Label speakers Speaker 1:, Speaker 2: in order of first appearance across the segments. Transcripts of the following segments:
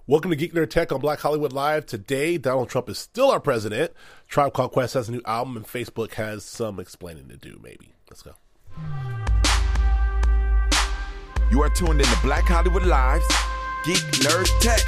Speaker 1: Welcome to Geek Nerd Tech on Black Hollywood Live. Today, Donald Trump is still our president. Tribe Called Quest has a new album, and Facebook has some explaining to do, maybe. Let's go.
Speaker 2: You are tuned in to Black Hollywood Live's Geek Nerd Tech.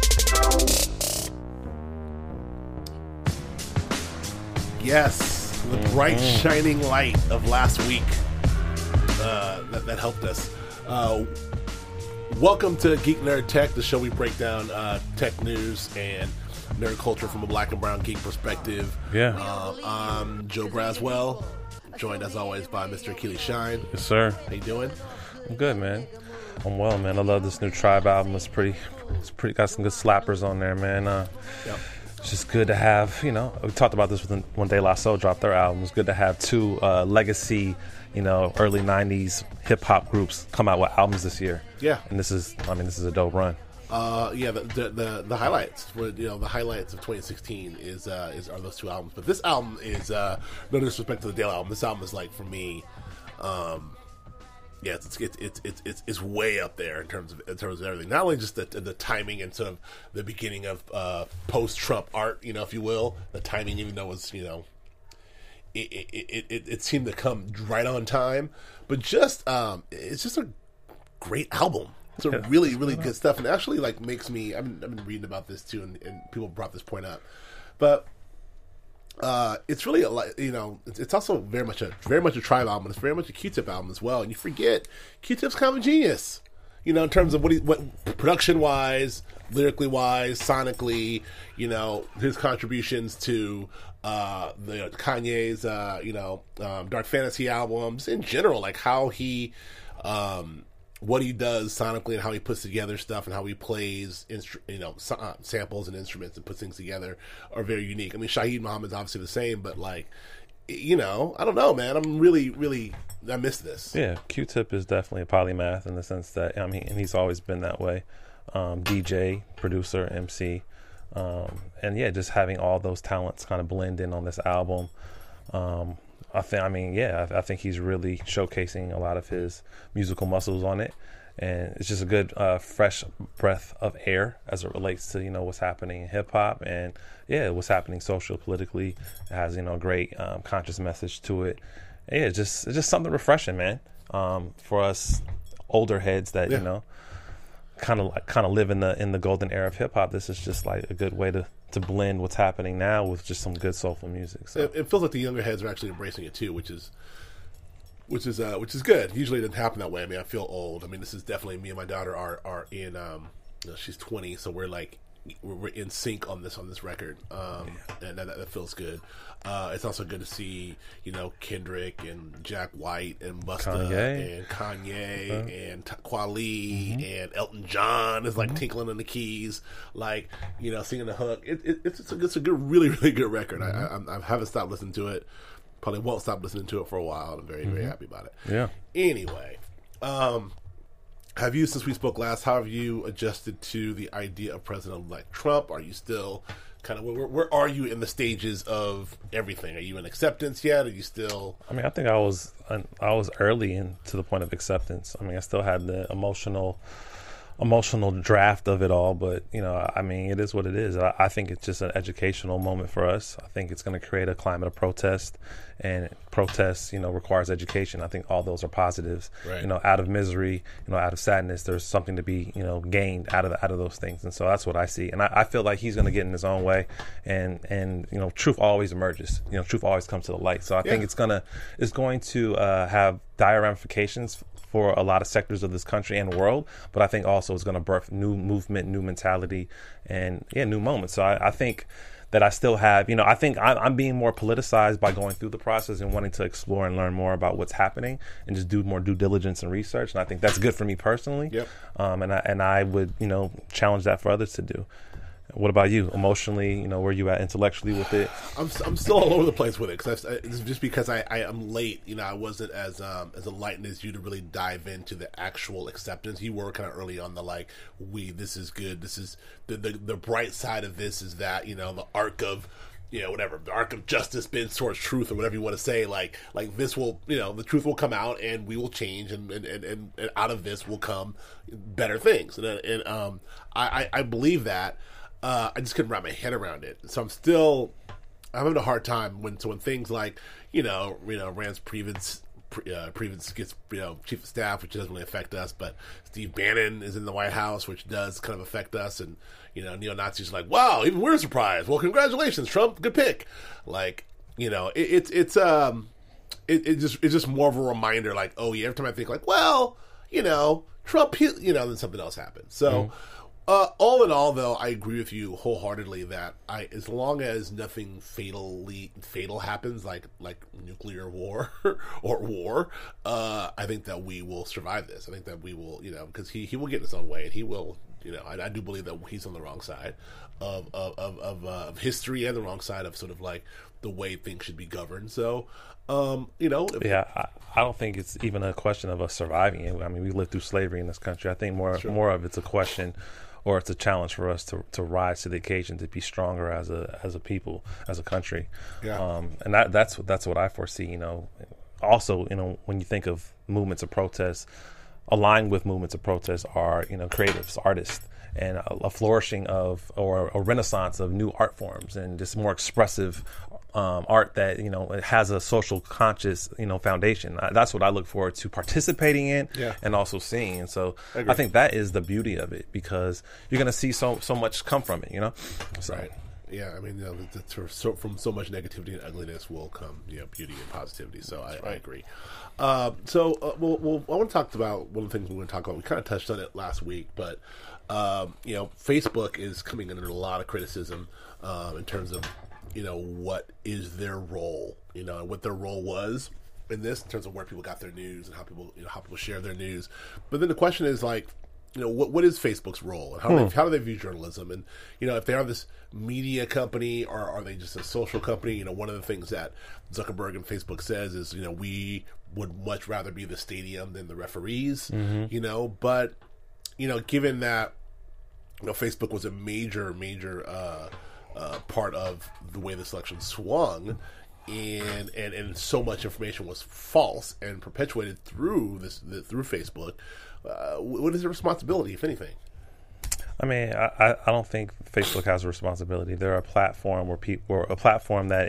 Speaker 1: Yes, the bright, shining light of last week that helped us. Welcome to Geek Nerd Tech, the show we break down tech news and nerd culture from a black and brown geek perspective.
Speaker 3: Yeah.
Speaker 1: I'm Joe Braswell, joined as always by Mr. Keely Shine.
Speaker 3: Yes, sir.
Speaker 1: How you doing?
Speaker 3: I'm good, man. I'm well, man. I love this new Tribe album. It's pretty got some good slappers on there, man.
Speaker 1: Yep.
Speaker 3: It's just good to have, we talked about this when De La Soul dropped their album. It's good to have two legacy, early 90s hip-hop groups come out with albums this year.
Speaker 1: Yeah.
Speaker 3: And this is a dope run.
Speaker 1: The highlights, the highlights of 2016 are those two albums. But this album is, no disrespect to the Dale album, this album is like, for me, it's way up there in terms of everything. Not only just the timing and sort of the beginning of post-Trump art, if you will. The timing, even though it was, it seemed to come right on time. But just it's just a great album. It's a really, really good stuff, and actually makes me. I've been reading about this too, and people brought this point up, but. It's really it's also very much a Tribe album. It's very much a Q-Tip album as well. And you forget Q-Tip's kind of a genius, in terms of what production wise, lyrically wise, sonically, his contributions to the Kanye's Dark Fantasy albums in general, like how he what he does sonically and how he puts together stuff and how he plays, samples and instruments and puts things together are very unique. I mean, Shaheed Muhammad's obviously the same, but I don't know, man. I'm really, I miss this.
Speaker 3: Yeah, Q-Tip is definitely a polymath in the sense that, and he's always been that way. DJ, producer, MC, and yeah, just having all those talents kind of blend in on this album. I think he's really showcasing a lot of his musical muscles on it, and it's just a good, fresh breath of air as it relates to what's happening in hip hop and what's happening social politically. It has a great conscious message to it. Yeah, it's just something refreshing, man. For us older heads that kind of live in the golden era of hip hop, this is just like a good way to blend what's happening now with just some good soulful music. So
Speaker 1: it feels like the younger heads are actually embracing it too, which is good. Usually it doesn't happen that way. I mean, I feel old. I mean, this is definitely me and my daughter are in. She's 20, so we're in sync on this record, and that feels good. It's also good to see Kendrick and Jack White and Busta and Kanye and Kweli and Elton John is tinkling on the keys, singing the hook. It's a good, really, really good record. I haven't stopped listening to it. Probably won't stop listening to it for a while. I'm very, very happy about it.
Speaker 3: Yeah.
Speaker 1: Anyway, have you, since we spoke last, how have you adjusted to the idea of President-elect Trump? Are you still kind of, where are you in the stages of everything? Are you in acceptance yet? Are you still?
Speaker 3: I mean, I think I was early to the point of acceptance. I mean, I still had the emotional draft of it all, but it is what it is. I think it's just an educational moment for us. I think it's going to create a climate of protest, and protest requires education. I think all those are positives.
Speaker 1: Right.
Speaker 3: Out of misery, out of sadness, there's something to be gained out of those things. And so that's what I see, and I feel like he's going to get in his own way, and truth always emerges. Truth always comes to the light. So I think it's going to have dire ramifications for a lot of sectors of this country and world, but I think also it's going to birth new movement, new mentality, and new moments. So I think that I still have, I think I'm being more politicized by going through the process and wanting to explore and learn more about what's happening and just do more due diligence and research. And I think that's good for me personally.
Speaker 1: Yep.
Speaker 3: And I would, challenge that for others to do. What about you? Emotionally, where you at intellectually with it?
Speaker 1: I'm still all over the place with it because I am late. I wasn't as enlightened as you to really dive into the actual acceptance. You were kind of early on this is good. This is the bright side of this is that the arc of whatever, the arc of justice bends towards truth, or whatever you want to say. Like this will, the truth will come out, and we will change, and out of this will come better things. And I believe that. I just couldn't wrap my head around it. So I'm having a hard time when things like, Rance Prevance gets, chief of staff, which doesn't really affect us, but Steve Bannon is in the White House, which does kind of affect us, and neo-Nazis are like, wow, even we're surprised. Well, congratulations, Trump, good pick. Like, it's just more of a reminder, like, oh yeah, every time I think like, well, Trump, then something else happens. So, all in all, though, I agree with you wholeheartedly that as long as nothing fatal happens, like nuclear war or war, I think that we will survive this. I think that we will, because he will get in his own way, and he will, I do believe that he's on the wrong side of history, and the wrong side of sort of like the way things should be governed. So, I don't think it's even a question of us surviving it. I mean, we lived through slavery in this country. I think more of it's a question, or it's a challenge for us to rise to the occasion, to be stronger as a people, as a country. Yeah. And that's what I foresee. Also, when you think of movements of protest, aligned with movements of protest are creatives, artists, and a flourishing of, or a renaissance of, new art forms, and just more expressive art that it has a social conscious foundation. That's what I look forward to participating in, and also seeing. And so I think that is the beauty of it, because you're going to see so much come from it. So. Right. Yeah, I mean, from so much negativity and ugliness will come, beauty and positivity. So I agree. I want to talk about one of the things we want to talk about. We kind of touched on it last week, but Facebook is coming under a lot of criticism in terms of what is their role, and what their role was in this, in terms of where people got their news and how people share their news. But then the question is like, what is Facebook's role, and how do they view journalism? And if they are this media company, or are they just a social company? One of the things that Zuckerberg and Facebook says is, we would much rather be the stadium than the referees. But given that Facebook was a major part of the way this election swung, and so much information was false and perpetuated through Facebook. What is the responsibility, if anything?
Speaker 3: I mean, I don't think Facebook has a responsibility. They're a platform a platform that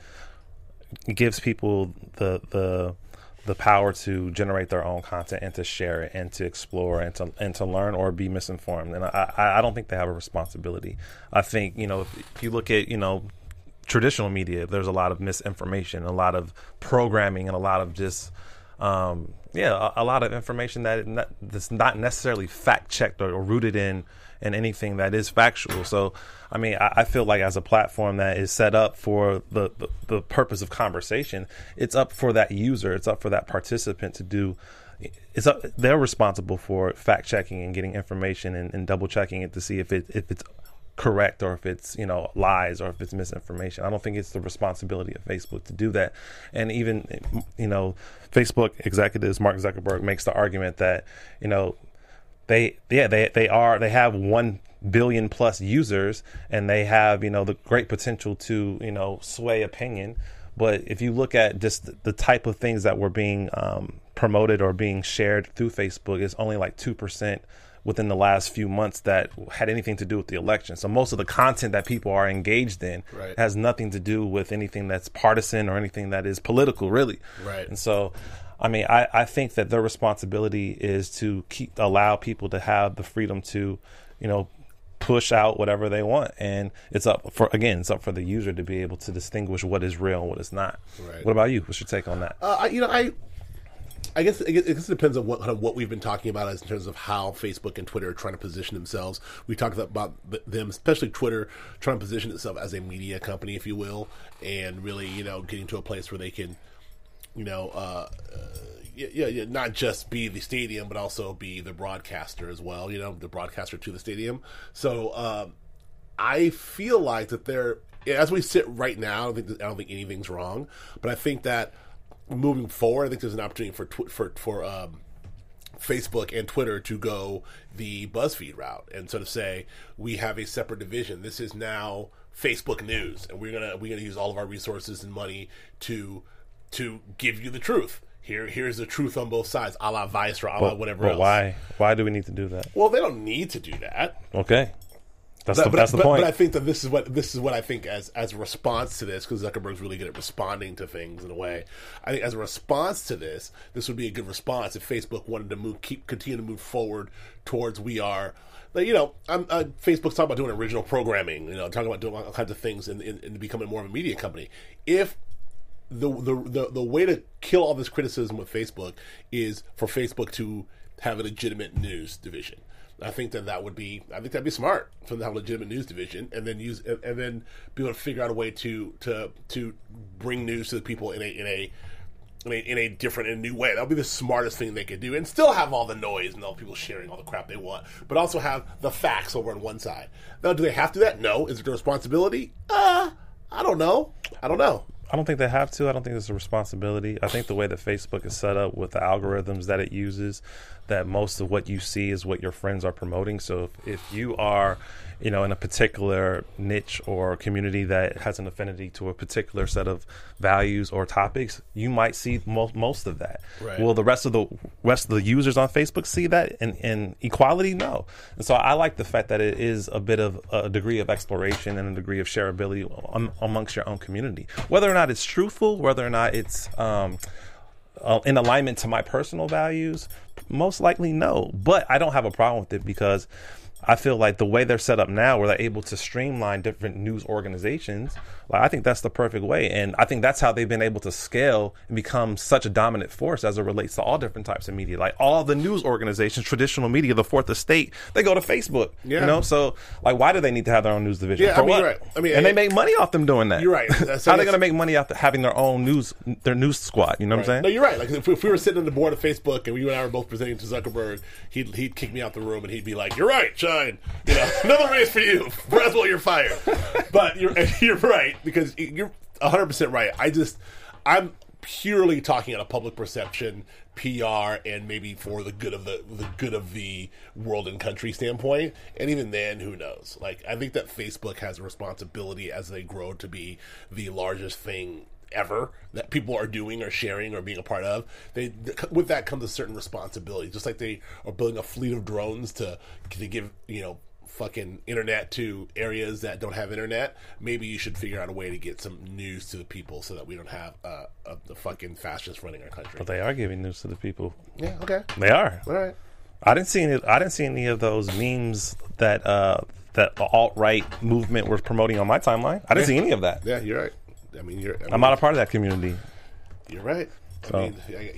Speaker 3: gives people the power to generate their own content, and to share it, and to explore, and to learn, or be misinformed. And I don't think they have a responsibility. I think if you look at traditional media, there's a lot of misinformation, a lot of programming, and a lot of just a lot of information that's not necessarily fact checked or rooted in anything that is factual. So, I mean, I feel like as a platform that is set up for the purpose of conversation, it's up for that user, it's up for that participant to do. They're responsible for fact checking and getting information and double checking it to see if it's correct, or if it's lies, or if it's misinformation. I don't think it's the responsibility of Facebook to do that. And even Facebook executives, Mark Zuckerberg, makes the argument that they have 1 billion plus users, and they have the great potential to sway opinion. But if you look at just the type of things that were being promoted or being shared through Facebook, it's only like 2% within the last few months that had anything to do with the election. So most of the content that people are engaged in has nothing to do with anything that's partisan or anything that is political, really.
Speaker 1: Right.
Speaker 3: And so, I mean, I think that their responsibility is to allow people to have the freedom to, push out whatever they want. And it's up for the user to be able to distinguish what is real and what is not. Right. What about you? What's your take on that?
Speaker 1: I guess it depends on what we've been talking about as in terms of how Facebook and Twitter are trying to position themselves. We talked about them, especially Twitter, trying to position itself as a media company, if you will, and really, getting to a place where they can, not just be the stadium, but also be the broadcaster as well, the broadcaster to the stadium. So I feel like that as we sit right now, I don't think anything's wrong, but I think that moving forward, I think there's an opportunity for Facebook and Twitter to go the BuzzFeed route and sort of say, we have a separate division. This is now Facebook News, and we're gonna use all of our resources and money to give you the truth. Here's the truth on both sides, a la Vice or a la whatever else.
Speaker 3: Why do we need to do that?
Speaker 1: Well, they don't need to do that.
Speaker 3: Okay. That's the point.
Speaker 1: But I think that this is what I think as a response to this, because Zuckerberg's really good at responding to things in a way. I think as a response to this would be a good response if Facebook wanted to continue to move forward towards Facebook's talking about doing original programming, talking about doing all kinds of things and becoming more of a media company. If the way to kill all this criticism with Facebook is for Facebook to have a legitimate news division. I think that'd be smart for them to have a legitimate news division, and then be able to figure out a way to bring news to the people in a different and new way. That would be the smartest thing they could do, and still have all the noise and all the people sharing all the crap they want, but also have the facts over on one side. Now, do they have to do that? No. Is it their responsibility? I don't know. I don't
Speaker 3: think they have to. I don't think it's a responsibility. I think the way that Facebook is set up with the algorithms that it uses, that most of what you see is what your friends are promoting. So if you are, in a particular niche or community that has an affinity to a particular set of values or topics, you might see most of that.
Speaker 1: Right.
Speaker 3: Will the rest of the users on Facebook see that in equality? No. And so I like the fact that it is a bit of a degree of exploration and a degree of shareability amongst your own community. Whether or not it's truthful, whether or not it's in alignment to my personal values, most likely no. But I don't have a problem with it because I feel like the way they're set up now, where they're able to streamline different news organizations, I think that's the perfect way. And I think that's how they've been able to scale and become such a dominant force as it relates to all different types of media. Like all the news organizations, traditional media, the fourth estate, they go to Facebook.
Speaker 1: Yeah.
Speaker 3: So why do they need to have their own news division?
Speaker 1: Yeah,
Speaker 3: For what?
Speaker 1: you're right.
Speaker 3: And they make money off them doing that.
Speaker 1: You're right.
Speaker 3: How are they going to make money off having their own news squad? You know what I'm saying?
Speaker 1: No, you're right. Like if we were sitting on the board of Facebook and you and I were both presenting to Zuckerberg, he'd kick me out the room and he'd be like, "You're right, Shine. Another raise for you. Braswell, you're fired." But you're right, because you're 100% right. I'm purely talking out of public perception, PR, and maybe for the good of the world and country standpoint. And even then, who knows? Like, I think that Facebook has a responsibility as they grow to be the largest thing ever that people are doing or sharing or being a part of. With that comes a certain responsibility, just like they are building a fleet of drones to give fucking internet to areas that don't have internet. Maybe you should figure out a way to get some news to the people so that we don't have the fucking fascists running our country.
Speaker 3: But they are giving news to the people.
Speaker 1: Yeah, okay.
Speaker 3: They are.
Speaker 1: All right.
Speaker 3: I didn't see any of those memes that the alt-right movement was promoting on my timeline. I didn't see any of that.
Speaker 1: Yeah, you're right.
Speaker 3: I'm not a part of that community.
Speaker 1: You're right.
Speaker 3: So.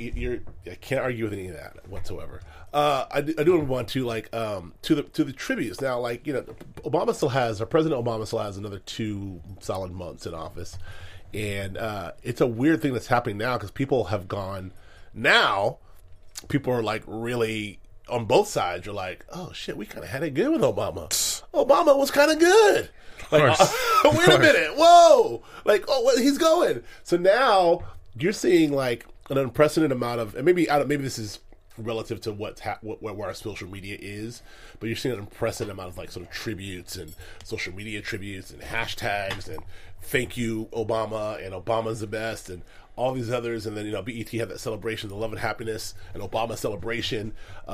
Speaker 1: I can't argue with any of that whatsoever. I do want to to the tributes now. President Obama still has another 2 solid months in office, and it's a weird thing that's happening now because people have gone. Now, people are really on both sides. You're like, oh shit, we kind of had it good with Obama. Obama was kind of good. Wait a minute, whoa! He's going. So now you're seeing an unprecedented amount of, and maybe this is relative to where our social media is, but you're seeing an unprecedented amount of sort of tributes and social media tributes and hashtags and thank you Obama and Obama's the best and all these others, and then BET had that celebration, the Love and Happiness and Obama celebration.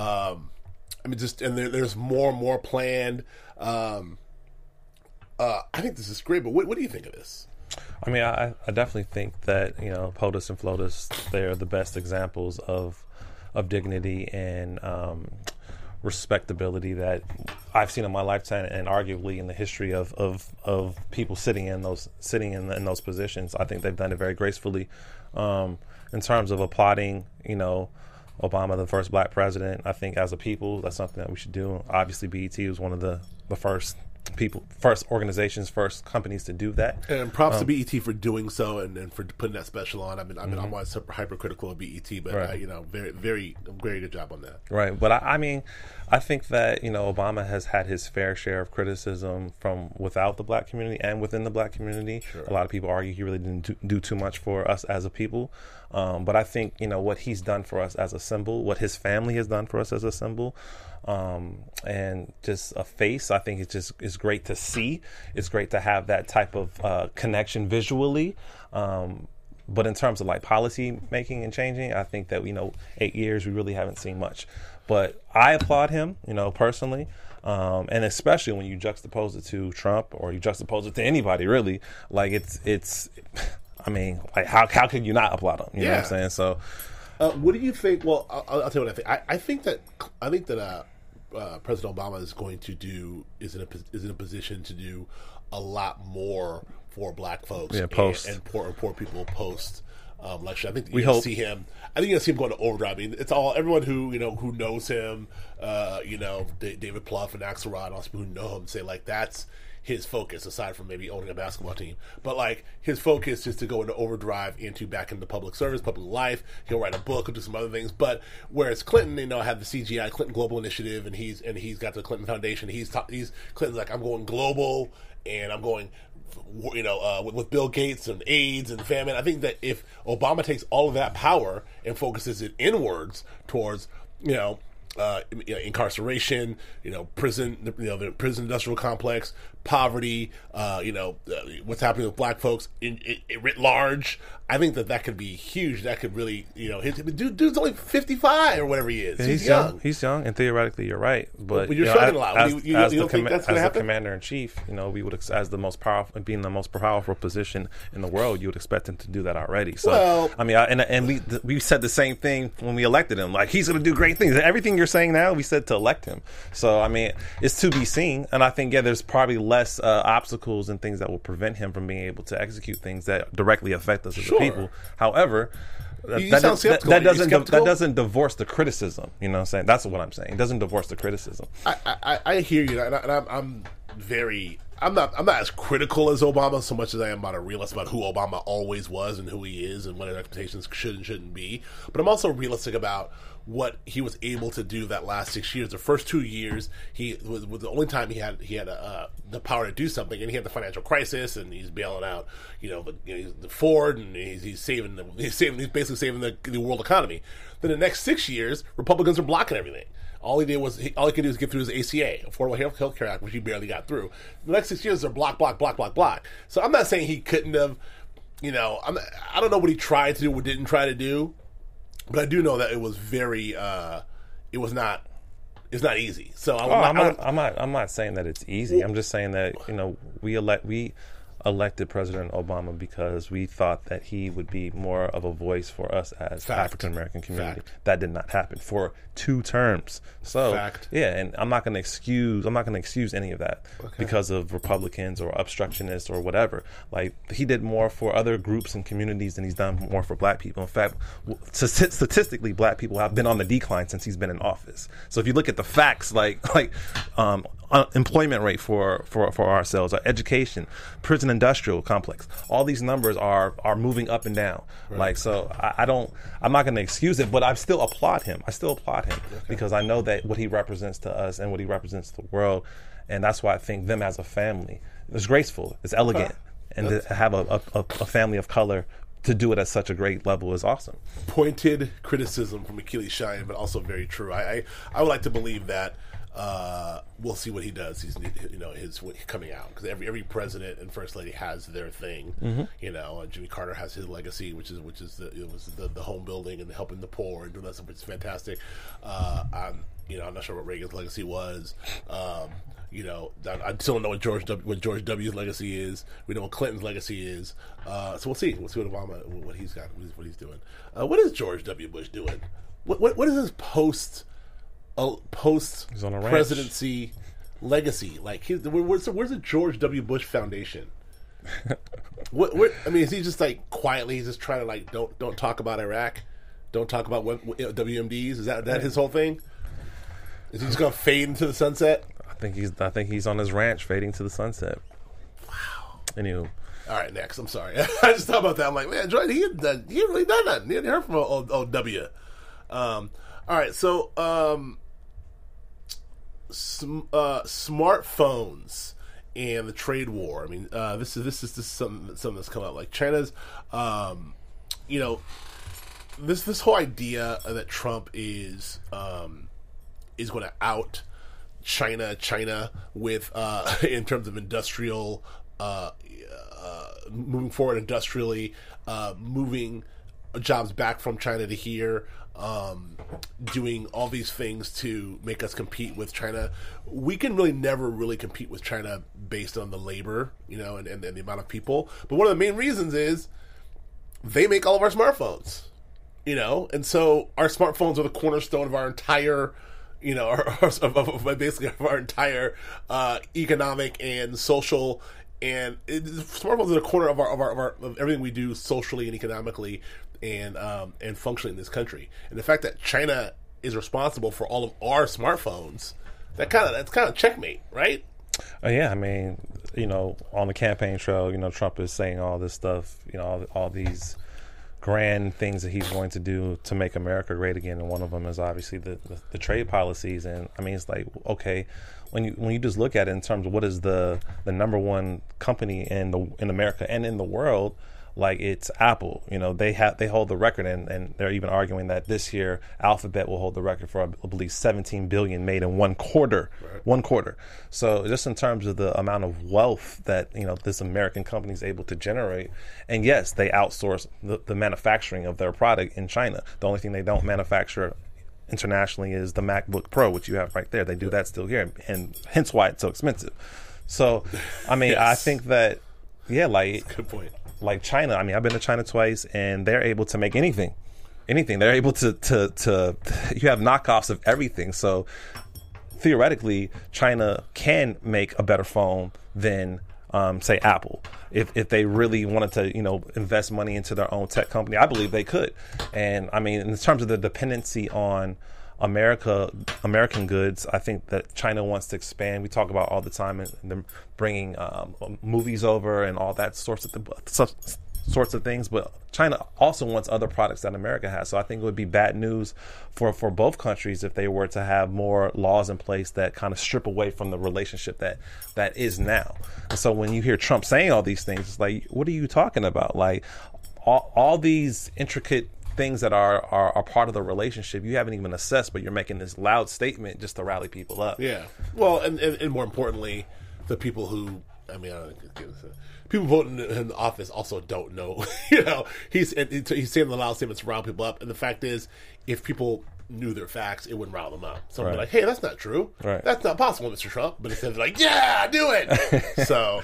Speaker 1: There's more and more planned. I think this is great, but what do you think of this?
Speaker 3: I mean, I definitely think that POTUS and FLOTUS, they're the best examples of dignity and respectability that I've seen in my lifetime, and arguably in the history of people sitting in those positions. I think they've done it very gracefully. In terms of applauding, Obama, the first black president, I think as a people, that's something that we should do. Obviously, BET was one of the first organizations, first companies to do that.
Speaker 1: And props to BET for doing so and for putting that special on. I'm always hypercritical of BET, but
Speaker 3: right.
Speaker 1: Very, very, very good job on that.
Speaker 3: Right, but I think that Obama has had his fair share of criticism from without the black community and within the black community. Sure. A lot of people argue he really didn't do too much for us as a people. But I think what he's done for us as a symbol, what his family has done for us as a symbol, and just a face. I think it's great to see. It's great to have that type of connection visually. But in terms of like policy making and changing, I think that 8 years we really haven't seen much. But I applaud him, personally, and especially when you juxtapose it to Trump or you juxtapose it to anybody really. Like it's. I mean, like how could you not applaud him? You know what I'm saying? So,
Speaker 1: what do you think? Well, I'll tell you what I think. I think that President Obama is going to do is in a position to do a lot more for Black folks and poor people post election. I think you're going to see him. I think you're going to see him going to overdrive. I mean, it's all everyone who knows him. David Plouffe and Axelrod, and also people who know him say like that's his focus, aside from maybe owning a basketball team. But like his focus is to go into overdrive back into public service, public life. He'll write a book, he'll do some other things. But whereas Clinton, had the CGI, Clinton Global Initiative, and he's got the Clinton Foundation. Clinton's like, I'm going global, and I'm going with Bill Gates and AIDS and famine. I think that if Obama takes all of that power and focuses it inwards towards incarceration, prison, the prison industrial complex, poverty, what's happening with Black folks writ large. I think that could be huge. That could really, dude's only 55 or whatever he is.
Speaker 3: Yeah, he's young. He's young, and theoretically, you're right. But
Speaker 1: you're struggling a lot. You don't think that's going to happen?
Speaker 3: As the commander in chief, we would, as the most powerful, being the most powerful position in the world, you would expect him to do that already. So, we said the same thing when we elected him. Like he's going to do great things. Everything you're saying now, we said to elect him. So, it's to be seen, and I think there's probably less obstacles and things that will prevent him from being able to execute things that directly affect us as a people. However, that doesn't divorce the criticism. You know what I'm saying? That's what I'm saying. It doesn't divorce the criticism.
Speaker 1: I hear you, and I'm not as critical as Obama so much as I am about a realist about who Obama always was and who he is and what his expectations should and shouldn't be. But I'm also realistic about what he was able to do that last 6 years. The first 2 years, he was the only time he had the power to do something, and he had the financial crisis, and he's bailing out the Ford, and he's basically saving the world economy. Then the next 6 years, Republicans are blocking everything. All he could do was get through his ACA, Affordable Health Care Act, which he barely got through. The next 6 years are block. So I'm not saying he couldn't have, I don't know what he tried to do or didn't try to do, but I do know that it was very, it's not easy. So
Speaker 3: I'm not saying that it's easy. I'm just saying that we elected President Obama because we thought that he would be more of a voice for us as African American community. That did not happen for 2 terms. So and I'm not going to excuse any of that because of Republicans or obstructionists or whatever. Like he did more for other groups and communities than he's done more for Black people. In fact, statistically, Black people have been on the decline since he's been in office. So if you look at the facts, employment rate for ourselves, our education, prison industrial complex, all these numbers are moving up and down. Right. I'm not going to excuse it, but I still applaud him. Because I know that what he represents to us and what he represents to the world, and that's why I think them as a family is graceful, it's elegant, and to have a family of color to do it at such a great level is awesome. Pointed
Speaker 1: criticism from Achilles Shine, but also very true. I would like to believe that we'll see what he does. He's his coming out, because every president and first lady has their thing. Mm-hmm. Jimmy Carter has his legacy, which is the home building and helping the poor and doing that stuff, which is fantastic. I'm not sure what Reagan's legacy was. I still don't know what George W's legacy is. We know what Clinton's legacy is. So we'll see. We'll see what Obama, what he's got, what he's doing. What is George W. Bush doing? What is his post presidency legacy? Like, where's the George W. Bush Foundation? Is he just like quietly? He's just trying to like don't talk about Iraq, don't talk about WMDs. Is that his whole thing? Is he just gonna fade into the sunset?
Speaker 3: I think he's on his ranch fading to the sunset.
Speaker 1: Wow.
Speaker 3: Anywho.
Speaker 1: All right, next. I'm sorry. I just thought about that. I'm like, man, Jordan, he ain't really done nothing. He hadn't heard from old W. All right, so smartphones and the trade war. I mean, this is something that's come out. Like China's, this whole idea that Trump is is going to out China with in terms of industrial moving forward industrially, moving jobs back from China to here, doing all these things to make us compete with China. We can really never really compete with China based on the labor, and the amount of people. But one of the main reasons is they make all of our smartphones, and so our smartphones are the cornerstone of our entire, basically of our entire economic and social. And smartphones are the corner of of everything we do socially and economically and functionally in this country. And the fact that China is responsible for all of our smartphones, that's kind of checkmate, right?
Speaker 3: Yeah, I mean, on the campaign trail, Trump is saying all this stuff, all these grand things that he's going to do to make America great again, and one of them is obviously the trade policies. And I mean, it's like, okay, when you just look at it in terms of what is the number one company in America and in the world, like it's Apple. They hold the record, and they're even arguing that this year Alphabet will hold the record for, I believe, 17 billion made in one quarter. Right. One quarter. So just in terms of the amount of wealth that this American company is able to generate, and yes, they outsource the manufacturing of their product in China. The only thing they don't manufacture internationally is the MacBook Pro, which you have right there. They do that still here, and hence why it's so expensive. So, I mean, yes. I think that, yeah, like,
Speaker 1: good point.
Speaker 3: Like China, I mean, I've been to China twice, and they're able to make anything. They're able to you have knockoffs of everything. So theoretically, China can make a better phone than say Apple. If they really wanted to, invest money into their own tech company, I believe they could. And I mean, in terms of the dependency on American goods, I think that China wants to expand. We talk about all the time, and them bringing movies over and all that sorts of things. But China also wants other products that America has. So I think it would be bad news for both countries if they were to have more laws in place that kind of strip away from the relationship that is now. And so when you hear Trump saying all these things, it's like, what are you talking about? Like all these intricate things that are part of the relationship you haven't even assessed, but you're making this loud statement just to rally people up.
Speaker 1: Yeah. Well, and more importantly, the people who, I mean, I don't know, people voting in the office also don't know. He's saying the loud statements to rile people up, and the fact is, if people knew their facts, it wouldn't rile them up. So right. Like, hey, that's not true. Right. That's not possible, Mr. Trump. But instead they're like, yeah, do it. So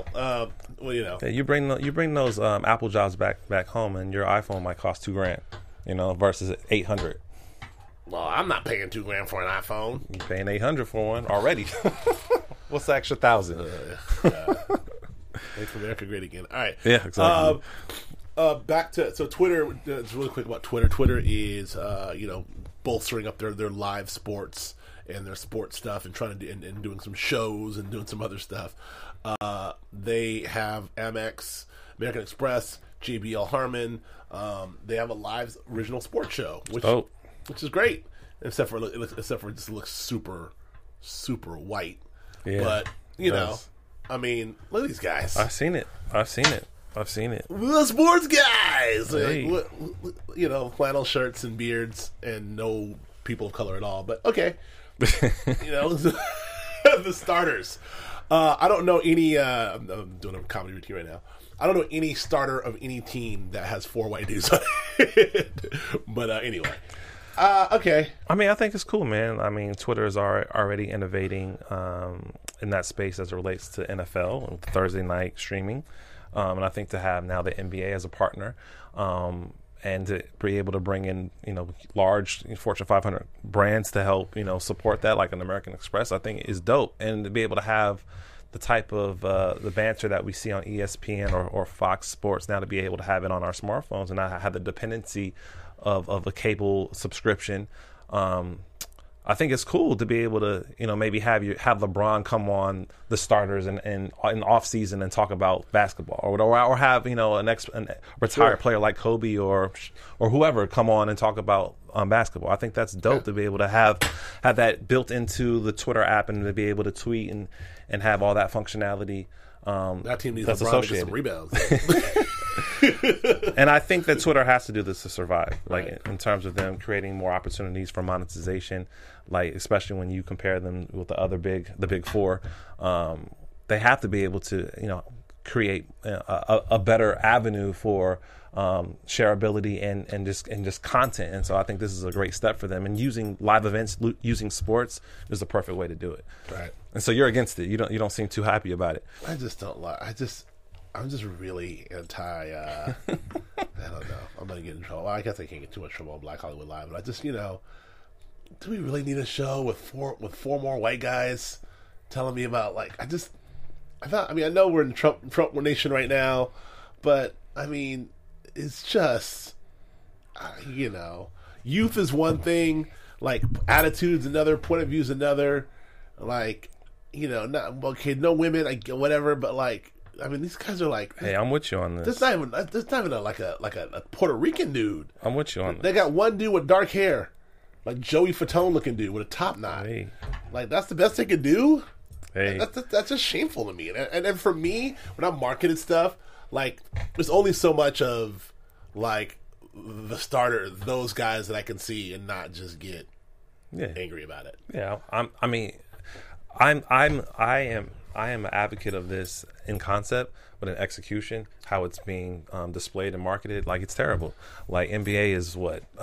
Speaker 3: Yeah, you bring those Apple jobs back home, and your iPhone might cost $2,000, versus $800.
Speaker 1: Well, I'm not paying $2,000 for an iPhone.
Speaker 3: You're paying $800 for one already. What's the extra $1,000?
Speaker 1: Make America great again. All right.
Speaker 3: Yeah, exactly.
Speaker 1: Back to Twitter. It's really quick about Twitter. Twitter is bolstering up their live sports and their sports stuff, and trying to and doing some shows and doing some other stuff. They have Amex, American Express, JBL Harmon. They have a live original sports show, which is great, except for it just looks super, super white. Yeah, but I mean, look at these guys.
Speaker 3: I've seen it.
Speaker 1: The sports guys, hey. Like, flannel shirts and beards, and no people of color at all. But okay, the starters. I don't know any. I'm doing a comedy routine right now. I don't know any starter of any team that has 4 white dudes on it. But anyway. Okay.
Speaker 3: I mean, I think it's cool, man. I mean, Twitter is already innovating in that space as it relates to NFL and Thursday night streaming. And I think to have now the NBA as a partner, and to be able to bring in, large Fortune 500 brands to help, support that, like an American Express, I think is dope. And to be able to have the type of the banter that we see on ESPN or Fox Sports, now to be able to have it on our smartphones and not have the dependency of a cable subscription. I think it's cool to be able to, maybe have LeBron come on the starters in off season and talk about basketball, or have an retired player like Kobe or whoever come on and talk about basketball. I think that's dope to be able to have that built into the Twitter app, and to be able to tweet and have all that functionality.
Speaker 1: That team needs LeBron to get some rebounds.
Speaker 3: And I think that Twitter has to do this to survive, like in terms of them creating more opportunities for monetization, like especially when you compare them with the big four. They have to be able to, create a better avenue for shareability and just content. And so I think this is a great step for them. And using live events, using sports is the perfect way to do it.
Speaker 1: Right.
Speaker 3: And so you're against it. You don't seem too happy about it.
Speaker 1: I just don't like. I'm just really anti. I don't know. I'm gonna get in trouble. Well, I guess I can't get too much trouble on Black Hollywood Live, but I just, do we really need a show with four more white guys telling me about I know we're in Trump nation right now, but I mean, it's just, youth is one thing, like attitudes another, point of views another, like, not okay, no women, whatever, but like, I mean, these guys are like,
Speaker 3: hey, I'm with you on this.
Speaker 1: There's not even a Puerto Rican dude.
Speaker 3: I'm with you on this.
Speaker 1: They got one dude with dark hair, like Joey Fatone looking dude with a top knot.
Speaker 3: Hey.
Speaker 1: Like that's the best they could do.
Speaker 3: Hey,
Speaker 1: that's just shameful to me. And for me, when I'm marketing stuff, like there's only so much of like the starter, those guys that I can see and not just get angry about it.
Speaker 3: Yeah, I am an advocate of this in concept, but in execution, how it's being displayed and marketed, like it's terrible. Like NBA is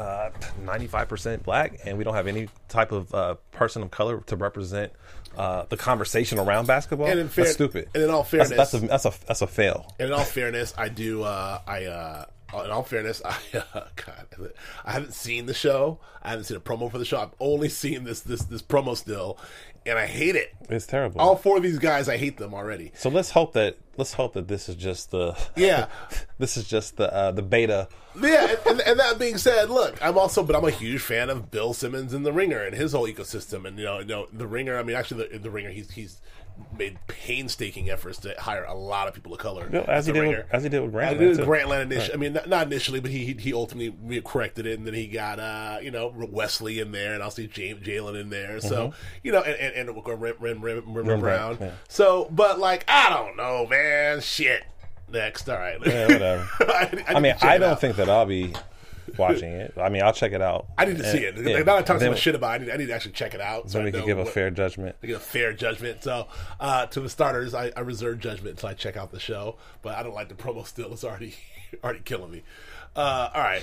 Speaker 3: 95% black, and we don't have any type of person of color to represent the conversation around basketball.
Speaker 1: And
Speaker 3: that's stupid.
Speaker 1: And in all fairness,
Speaker 3: that's a fail.
Speaker 1: And in all fairness, I do. In all fairness, I haven't seen the show. I haven't seen a promo for the show. I've only seen this promo still, and I hate it.
Speaker 3: It's terrible.
Speaker 1: All four of these guys, I hate them already.
Speaker 3: So let's hope that this is just the this is just the beta.
Speaker 1: Yeah, and that being said, look, I'm a huge fan of Bill Simmons and The Ringer and his whole ecosystem. And The Ringer. I mean, actually, the Ringer, he's made painstaking efforts to hire a lot of people of color.
Speaker 3: As he did with Grantland.
Speaker 1: I did with Grantland initially. Right. I mean, not initially, but he ultimately corrected it, and then he got Wesley in there, and I'll see Jalen in there. So and Rim Brown. Yeah. So, but like, I don't know, man. Shit. Next, all right.
Speaker 3: Yeah, whatever. I don't think that I'll be watching it. I mean, I'll check it out.
Speaker 1: I need to see it. Yeah. Now I talk so much shit about it, I need to actually check it out.
Speaker 3: So we can give a fair judgment.
Speaker 1: Get a fair judgment. So, to the starters, I reserve judgment until I check out the show. But I don't like the promo still. It's already killing me. All right.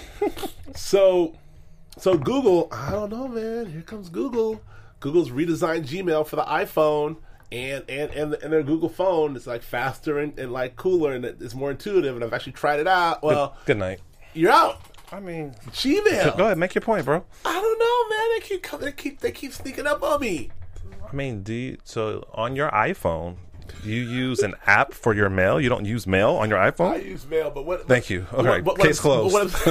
Speaker 1: So Google, I don't know, man. Here comes Google. Google's redesigned Gmail for the iPhone. And their Google phone is like faster and like cooler, and it's more intuitive. And I've actually tried it out. Well,
Speaker 3: good night.
Speaker 1: You're out.
Speaker 3: I mean,
Speaker 1: Gmail.
Speaker 3: Go ahead, make your point, bro.
Speaker 1: I don't know, man. They keep sneaking up on me.
Speaker 3: I mean, so on your iPhone, you use an app for your mail? You don't use mail on your iPhone?
Speaker 1: I use mail, but what?
Speaker 3: Thank you. Okay, case closed.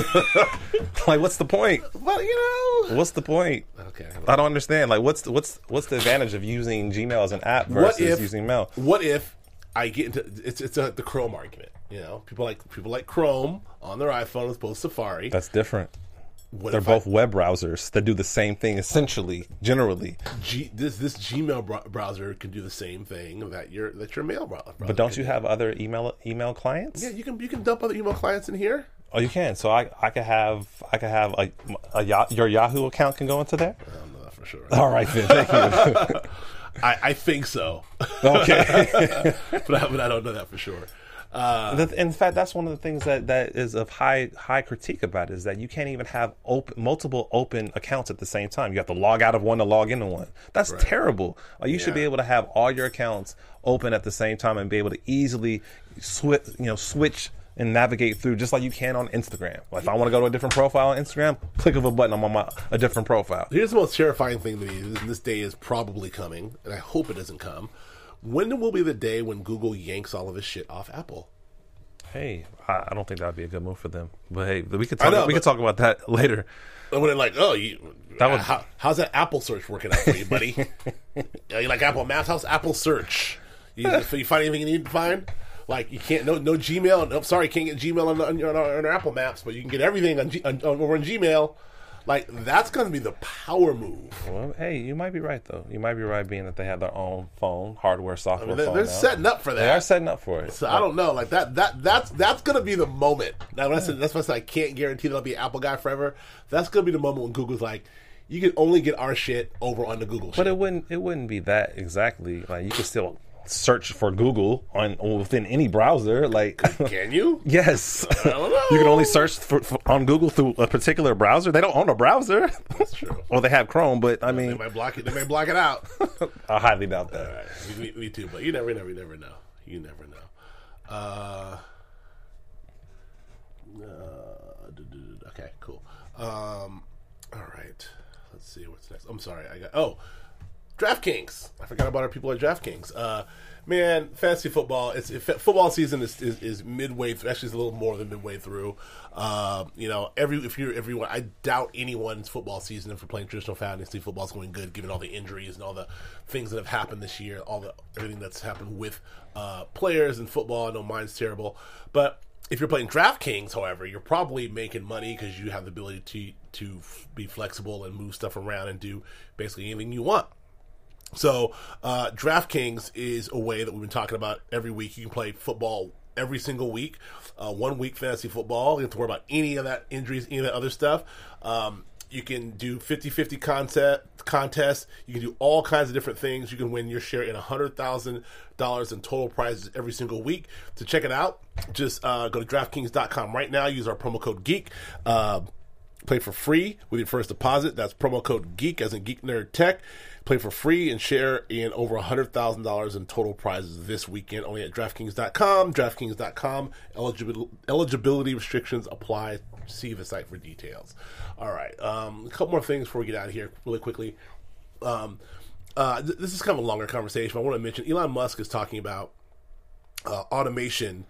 Speaker 3: Like, what's the point?
Speaker 1: Well,
Speaker 3: what's the point?
Speaker 1: Okay,
Speaker 3: I don't understand. Like, what's the advantage of using Gmail as an app versus using mail?
Speaker 1: What if I get into it's the Chrome argument? People like Chrome on their iPhone as opposed to Safari.
Speaker 3: That's different. They're both web browsers that do the same thing, essentially, generally.
Speaker 1: This Gmail browser can do the same thing that your mail browser.
Speaker 3: But don't you have other email clients?
Speaker 1: Yeah, you can dump other email clients in here.
Speaker 3: Oh, you can. So I could have your Yahoo account can go into there.
Speaker 1: I don't know that for sure.
Speaker 3: All right, then. Thank you.
Speaker 1: I think so.
Speaker 3: Okay,
Speaker 1: but I don't know that for sure.
Speaker 3: In fact, that's one of the things that is of high critique about it, is that you can't even have multiple open accounts at the same time. You have to log out of one to log into one. That's terrible. You should be able to have all your accounts open at the same time and be able to easily switch and navigate through, just like you can on Instagram. Like if I want to go to a different profile on Instagram, click of a button, I'm on a different profile.
Speaker 1: Here's the most terrifying thing to me, and this day is probably coming, and I hope it doesn't come. When will be the day when Google yanks all of his shit off Apple?
Speaker 3: Hey, I don't think that would be a good move for them. But hey, we could talk about that later.
Speaker 1: When they're like, how's that Apple search working out for you, buddy? You like Apple Maps? How's Apple search? You find anything you need to find? Like you can't no Gmail. No, sorry, can't get Gmail on our Apple Maps, but you can get everything over on Gmail. Like, that's going to be the power move.
Speaker 3: Well, hey, you might be right, though. You might be right, being that they have their own phone, hardware, software.
Speaker 1: They're setting up for that.
Speaker 3: They are setting up for it.
Speaker 1: So I don't know, like that's going to be the moment. Now, that's why I said I can't guarantee that I'll be an Apple guy forever. That's going to be the moment when Google's like, you can only get our shit over on the Google shit.
Speaker 3: But it wouldn't be that exactly. Like, you could still search for Google within any browser. Like,
Speaker 1: can you?
Speaker 3: Yes.
Speaker 1: I don't know.
Speaker 3: You can only search for on Google through a particular browser. They don't own a browser.
Speaker 1: That's true.
Speaker 3: Well, they have Chrome, but I mean,
Speaker 1: they might block it. They may block it out.
Speaker 3: I highly doubt that.
Speaker 1: All right. Me too. But you never know. You never know. Okay, cool. All right. Let's see what's next. I'm sorry. DraftKings. I forgot about our people at DraftKings. Man, fantasy football. Football season is midway through. Actually, it's a little more than midway through. Everyone. I doubt anyone's football season, if you're playing traditional fantasy football, is going good, given all the injuries and all the things that have happened this year. Everything that's happened with players in football. I know mine's terrible, but if you're playing DraftKings, however, you're probably making money because you have the ability to be flexible and move stuff around and do basically anything you want. So, DraftKings is a way that we've been talking about every week. You can play football every single week. 1 week fantasy football. You don't have to worry about any of that injuries, any of that other stuff. You can do 50-50 contests. You can do all kinds of different things. You can win your share in $100,000 in total prizes every single week. To check it out, just go to DraftKings.com right now. Use our promo code GEEK. Play for free with your first deposit. That's promo code GEEK, as in Geek Nerd Tech. Play for free and share in over $100,000 in total prizes this weekend, only at DraftKings.com. DraftKings.com. Eligibility restrictions apply. See the site for details. All right. A couple more things before we get out of here really quickly. This is kind of a longer conversation, but I want to mention Elon Musk is talking about automation,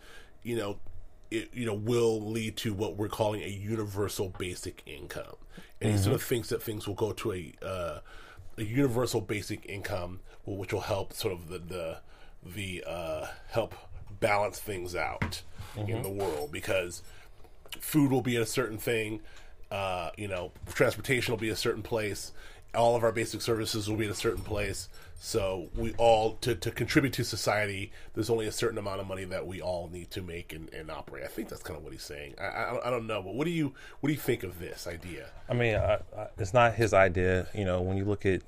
Speaker 1: will lead to what we're calling a universal basic income. And he sort of thinks that things will go to a universal basic income, which will help sort of the help balance things out in the world, because food will be at a certain thing, transportation will be a certain place, all of our basic services will be at a certain place. So we all, to contribute to society, there's only a certain amount of money that we all need to make and operate. I think that's kind of what he's saying. I don't know, but what do you think of this idea?
Speaker 3: I mean, it's not his idea. When you look at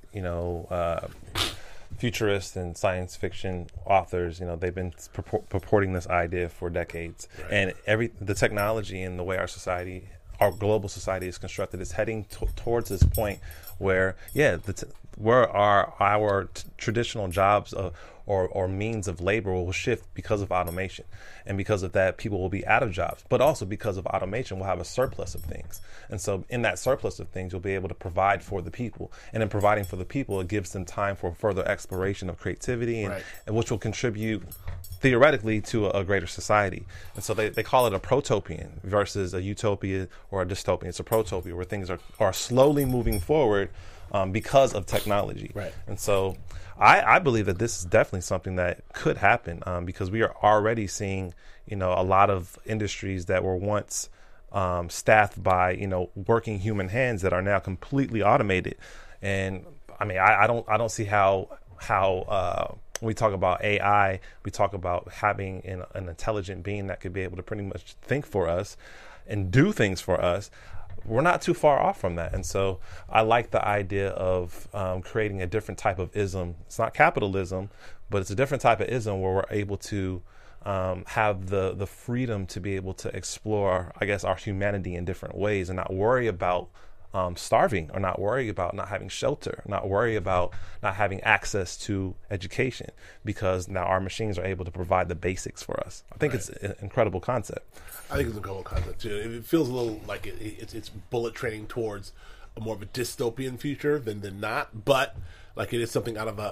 Speaker 3: futurists and science fiction authors, they've been purporting this idea for decades, right. And the technology and the way our global society is constructed is heading towards this point where, where our traditional jobs or means of labor will shift because of automation. And because of that, people will be out of jobs. But also because of automation, we'll have a surplus of things. And so in that surplus of things, you'll be able to provide for the people. And in providing for the people, it gives them time for further exploration of creativity, and which will contribute theoretically to a greater society. And so they call it a protopian versus a utopia or a dystopian. It's a protopia where things are slowly moving forward because of technology.
Speaker 1: Right.
Speaker 3: And so I believe that this is definitely something that could happen because we are already seeing, a lot of industries that were once staffed by, working human hands that are now completely automated. And I mean, I don't see how when we talk about AI, we talk about having an intelligent being that could be able to pretty much think for us and do things for us. We're not too far off from that. And so I like the idea of creating a different type of ism. It's not capitalism, but it's a different type of ism where we're able to have the freedom to be able to explore, I guess, our humanity in different ways and not worry about starving, or not worry about not having shelter, not worry about not having access to education, because now our machines are able to provide the basics for us. I think it's an incredible concept.
Speaker 1: I think it's an incredible concept too. It feels a little like it's bullet training towards a more of a dystopian future than not, but like it is something out of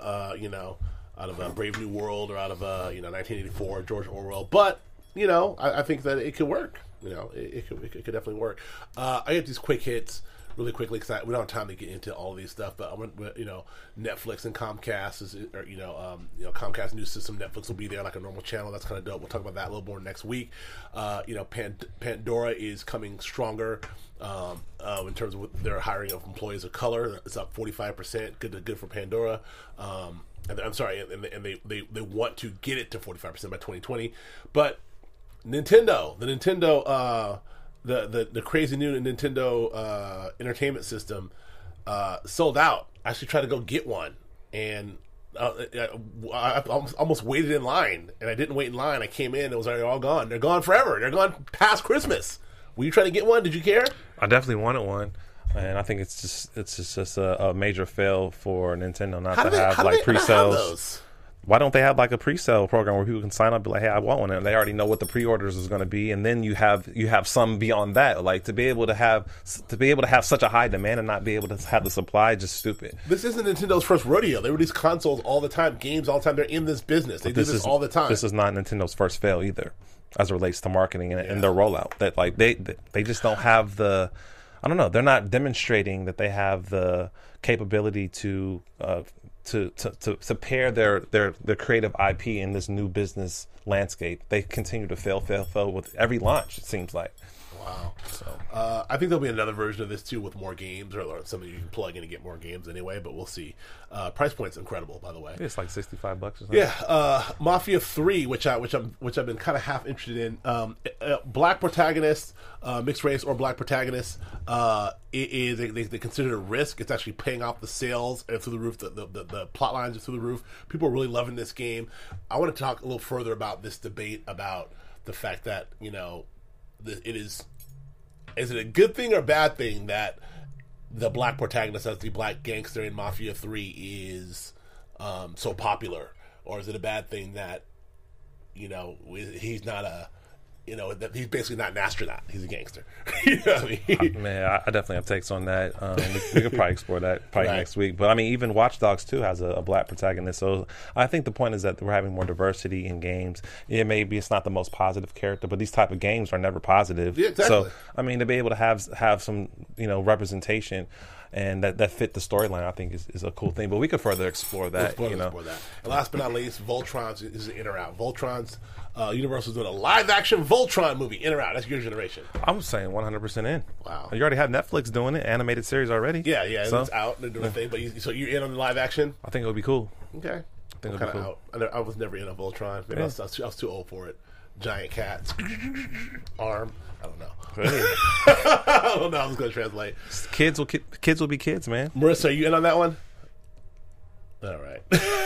Speaker 1: a Brave New World or out of 1984, George Orwell. But I think that it could work. It could definitely work. I get these quick hits really quickly because we don't have time to get into all of these stuff. But Netflix and Comcast Comcast new system. Netflix will be there like a normal channel. That's kind of dope. We'll talk about that a little more next week. Pandora is coming stronger in terms of their hiring of employees of color. It's up 45%. Good for Pandora. I'm sorry, and they want to get it to 45% by 2020. But Nintendo, the crazy new Nintendo Entertainment System sold out. I actually tried to go get one, and I almost waited in line, and I didn't wait in line. I came in, it was already all gone. They're gone forever. They're gone past Christmas. Were you trying to get one? Did you care?
Speaker 3: I definitely wanted one. And I think it's just a major fail for Nintendo not to have like pre-sales. Why don't they have like a pre-sale program where people can sign up and be like, hey, I want one, and they already know what the pre-orders is going to be, and then you have some beyond that. Like to be able to have such a high demand and not be able to have the supply, just stupid.
Speaker 1: This isn't Nintendo's first rodeo. They release consoles all the time, games all the time. They're in this business. They do this all the time.
Speaker 3: This is not Nintendo's first fail either, as it relates to marketing and their rollout. That like they just don't have the. I don't know. They're not demonstrating that they have the capability to pair their creative IP in this new business landscape. They continue to fail with every launch, it seems like.
Speaker 1: Wow. So I think there'll be another version of this too with more games, or something you can plug in and get more games anyway, but we'll see. Price point's incredible, by the way.
Speaker 3: It's like $65 or something.
Speaker 1: Yeah. Mafia 3, which I've been kind of half interested in. Black protagonist, mixed race or black protagonist, they consider it a risk. It's actually paying off. The sales are through the roof. The plot lines are through the roof. People are really loving this game. I want to talk a little further about this debate about the fact that, is it a good thing or bad thing that the black protagonist as the black gangster in Mafia 3 is so popular? Or is it a bad thing that, he's not that he's basically not an astronaut. He's a gangster. You know what I mean?
Speaker 3: Man, I definitely have takes on that. We could probably explore that next week. But I mean, even Watch Dogs 2 has a black protagonist. So I think the point is that we're having more diversity in games. Yeah, maybe it's not the most positive character, but these type of games are never positive.
Speaker 1: Yeah, exactly.
Speaker 3: So I mean, to be able to have some representation and that fit the storyline, I think is a cool thing. But we could further explore that.
Speaker 1: Explore that. And last but not least, Voltron's is in or out. Voltron's Universal's doing a live-action Voltron movie. In or out? That's your generation.
Speaker 3: I'm saying 100% in.
Speaker 1: Wow.
Speaker 3: You already have Netflix doing it, animated series already.
Speaker 1: Yeah, so, it's out. They're doing a thing. But so you're in on the live action?
Speaker 3: I think it would be cool.
Speaker 1: Okay.
Speaker 3: I think it would be cool.
Speaker 1: Out. I was never in a Voltron. Maybe I was too old for it. Giant cats. Arm. I don't know. I don't know how it's going to translate.
Speaker 3: Kids will be kids, man.
Speaker 1: Marissa, are you in on that one? All right.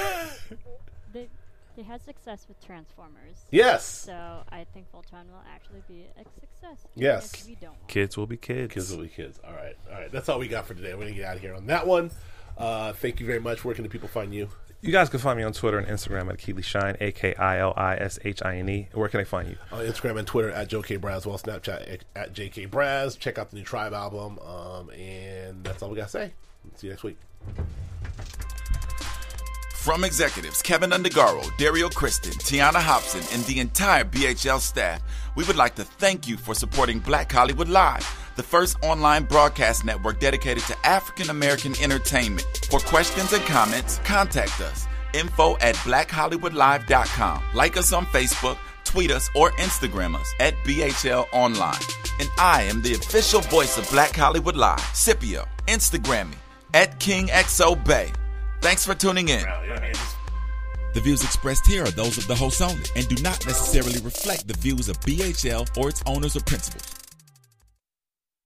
Speaker 4: They had success with Transformers.
Speaker 1: Yes.
Speaker 4: So I think Voltron will actually be a success.
Speaker 1: Yes.
Speaker 3: Kids will be kids.
Speaker 1: Kids will be kids. All right. That's all we got for today. We're going to get out of here on that one. Thank you very much. Where can the people find you?
Speaker 3: You guys can find me on Twitter and Instagram at Keely Shine, AKILISHINE. Where can I find you?
Speaker 1: On Instagram and Twitter at Joe K. Braswell, Snapchat at JK Braz. Check out the new Tribe album. And that's all we got to say. See you next week.
Speaker 2: From executives Kevin Undergaro, Dario Kristen, Tiana Hobson, and the entire BHL staff, we would like to thank you for supporting Black Hollywood Live, the first online broadcast network dedicated to African American entertainment. For questions and comments, contact us. info@blackhollywoodlive.com. Like us on Facebook, tweet us, or Instagram us at BHL Online. And I am the official voice of Black Hollywood Live, Scipio. Instagram me at KingXOBay. Thanks for tuning in. The views expressed here are those of the host only and do not necessarily reflect the views of BHL or its owners or principals.